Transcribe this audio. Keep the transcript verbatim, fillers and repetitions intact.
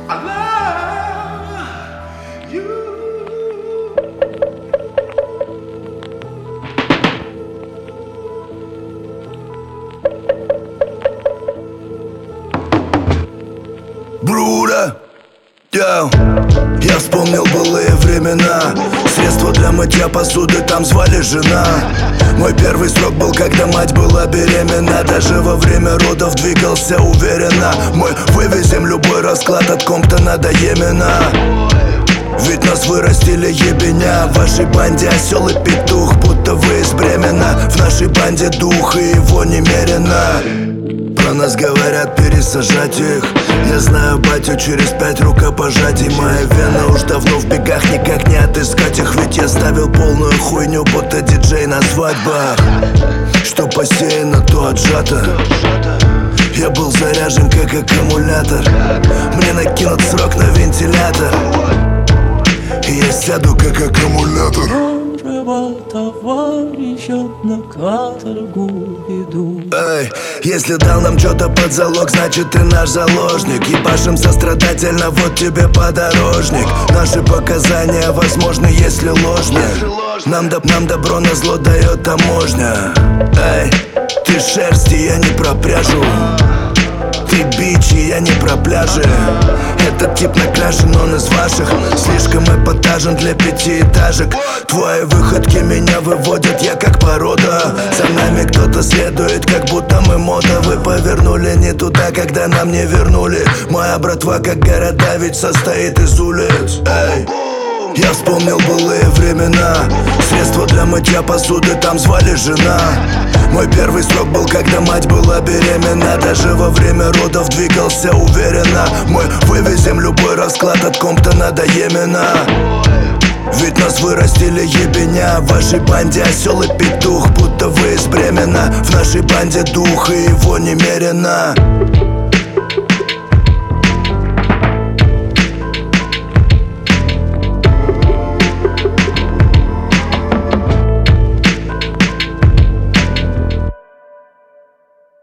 Бруда, я, я вспомнил былые времена. Средства для мытья посуды там звали жена. Мой первый срок был, когда мать была беременна. Даже во время родов двигался уверенно. Мы вывезем любой расклад от Комптона до Йемена. Ведь нас вырастили ебеня. В вашей банде осел и петух, будто вы из Бремена. В нашей банде дух, и его немерено. Про нас говорят пересажать их. Я знаю батю через пять рукопожатий. Моя вена уж давно в бегах, никак не отыскать их. Ведь я ставил полную хуйню, будто диджей на свадьбах. Что посеяно, то отжато. Я был заряжен, как аккумулятор. Мне накинут срок на вентилятор, и я сяду, как аккумулятор. Товарищ, на каторгу иду. Эй, если дал нам что-то под залог, значит ты наш заложник. Ебашим сострадательно, вот тебе подорожник. Наши показания возможны, если ложные. Нам, до, нам добро на зло дает таможня. Эй, ты шерсти, я не про пряжу. Ты бич, и я не про пляжи. Этот тип накрашен, он из ваших. Слишком эпатажен для пятиэтажек. Твои выходки меня выводят, я как порода. За нами кто-то следует, как будто мы мода. Вы повернули не туда, когда нам не вернули. Моя братва, как города, ведь состоит из улиц. Эй, я вспомнил былые времена. Средства для мытья посуды там звали жена. Мой первый срок был, когда мать была беременна. Даже во время родов двигался уверенно. Мы вывезем любой расклад от Комптона до Йемена. Ведь нас вырастили ебеня. В вашей банде осел и петух, будто вы из Бремена. В нашей банде дух, и его немерено.